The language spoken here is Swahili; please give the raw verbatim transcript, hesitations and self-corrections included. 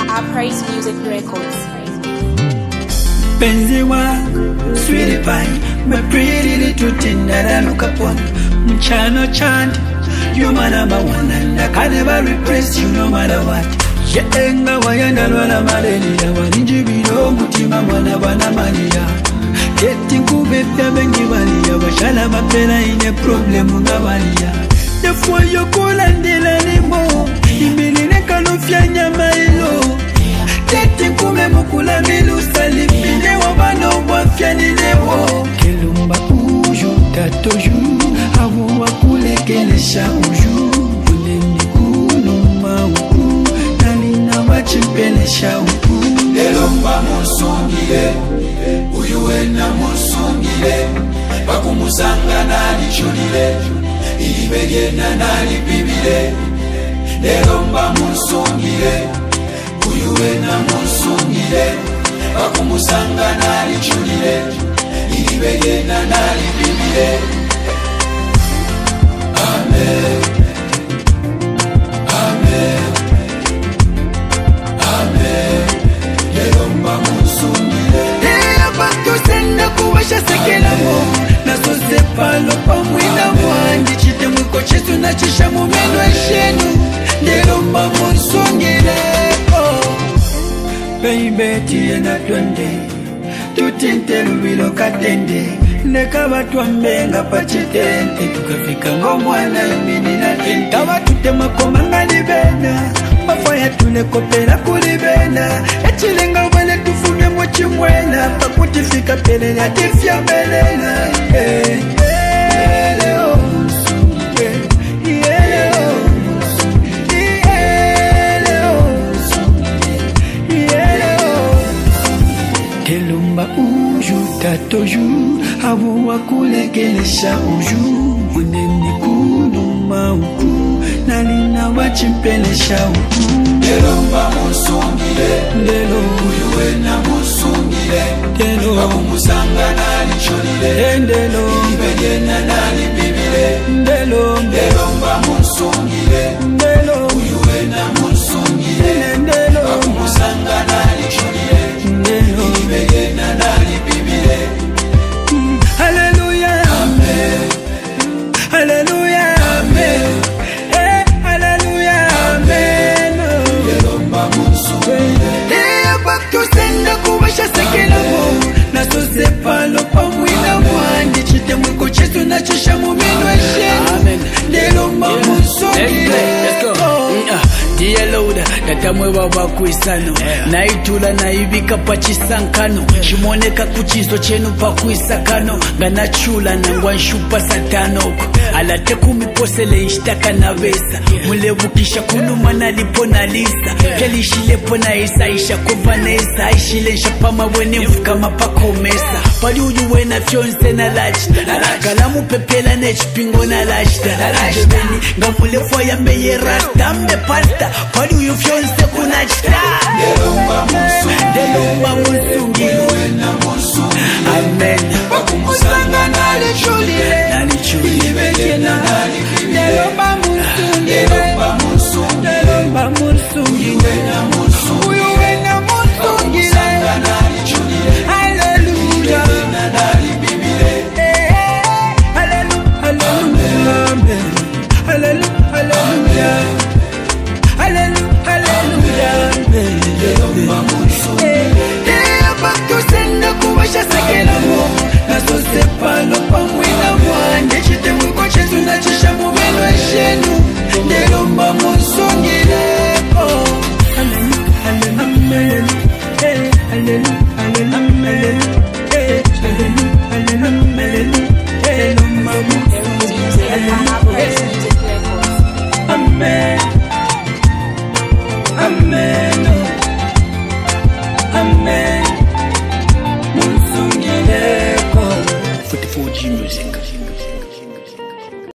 Praise Music Records. Penzi wangu, sweetie pie, my pretty little thing that I look upon. Mchana chant, you my number one, and I can never replace you no matter what. Yenga wayanda lwana malenia, waninji bilo mutima mwana wana mania. Getting kubepya bengi valia, washala mapela ine problem nga valia. Defo yokola ndela limo, imiline kalofya nyama ilo. Getting kume mukula milu salipine wabano wafya nilewo. Kelumba uju tatoju, awu wakule kelesha uju. Uneni kuluma uku, nalina wachipelesha uku. Elomba musungile, uyuwena musungile. Bakumusanga nalichulile, ilibegena nalipibile. Elomba musungile, uyuwena musungile. Bakumusanga nalichulile, ilibegena nalipibile. Amen. Amen. Amen. Elomba musungile. Eya batu senda kuwasha sekela mo. Naso sepalo pa mwina mwangi. Chite mwiko chesu na chisha mumeno eshenu. Elomba musungile. Baby tiye na twende, tutinte lubilo katende. Neka watu wambenga pachitente, tukafika ngomwana yumini na tente. Kawa tutema komanga libena, mafaya tule kopela kulibena. Echilenga wale tufunge mochi mwena, pakutifika pele na tifya belela. Hey, hey, leo musunge, yeah, leo musunge, yeah, leo musunge, yeah, leo. Kelumba uju tatoju, awu wakulegelesha uju. Uneni kuluma uku, nalina wachimpelesha uku. Elomba musungile, Lelo uyuwena musungile. Lelo Bakumusanga nalichulile, Ndelo ilibegena nalipibile. Ndelo Elomba musungile, Ndelo uyuwena musungile. Ndelo Bakumusanga nalichulile, Ndelo ilibegena nalipibile. Hallelujah, Amen. hallelujah, Amen. eh, hallelujah, amen. Elomba musungile. Eh, batu senda kuwasha sekela mo. Naso sepalo pa mwina mwandi. Chite mwiko chesu na chisha mumino eshenu. Elomba musungile. Dear Lord, tatamwe baba kuisano naitula naibika pachisankano shimoneka kuchizo chenu pakuisakano ganachula nangwa nshupa satanoko alate kumiposele ishtaka na vesa mulevukisha kunuma nalipo na lisa kelishilepo na isa isha kovanesa ishilensha pama wene mfuka mapakomesa pali uyuwe na fyonse na lachita kalamu pepela nechipingo na lachita jebeni ngamulefo ya meye rasta mbe pasta pali uyu fyonse kuna chita Elomba musungile, Elomba musungile. uyuwena musungile. Amen. Bakumusanga nalichulile, Nalichulile. ilibegena nalipibile. Elomba musungile. Elomba musungile, Elomba musungile. uyuwena musungile. Uyuwena musungile. Bakumusanga nalichulile, Hallelujah. ilibegena nalipibile. Hallelujah, hallelujah, amen. Hallelujah, hallelujah. Hallelujah, hallelujah, amen. Elomba musungile. Eh, batu senda kuwasha sekela mo. Naso sepalo pa mwina mwande. Chite mwiko chesu na chisha mumeno eshenu. Elomba musungile. Oh, hallelujah, amen. Eh, hallelujah, amen. Eh, hallelujah, amen. Elomba musungile. Praise Music Records. Amen. Amen. Amen. Musungileko. forty-four G Music.